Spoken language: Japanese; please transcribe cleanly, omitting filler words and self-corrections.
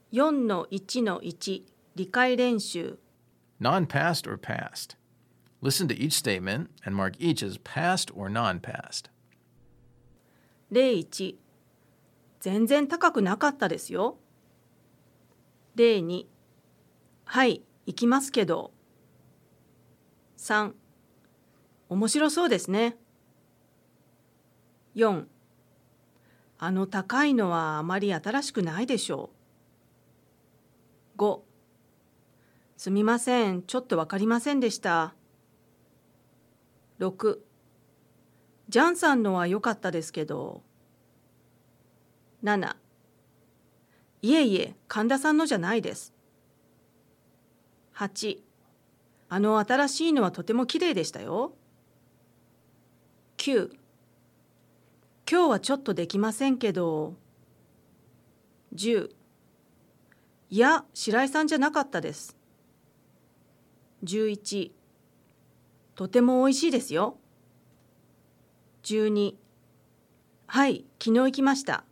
4-1-1 理解練習 Non-past or past. Listen to each statement and mark each as past or non-past. 01全然高くなかったですよ。02はい、行きますけど。3面白そうですね。4あの高いのはあまり新しくないでしょう。5すみません、ちょっとわかりませんでした。6ジャンさんのは良かったですけど。7いえいえ、神田さんのじゃないです。8あの新しいのはとても綺麗でしたよ。9今日はちょっとできませんけど。10いや、白井さんじゃなかったです。11とても美味しいですよ。12はい、昨日行きました。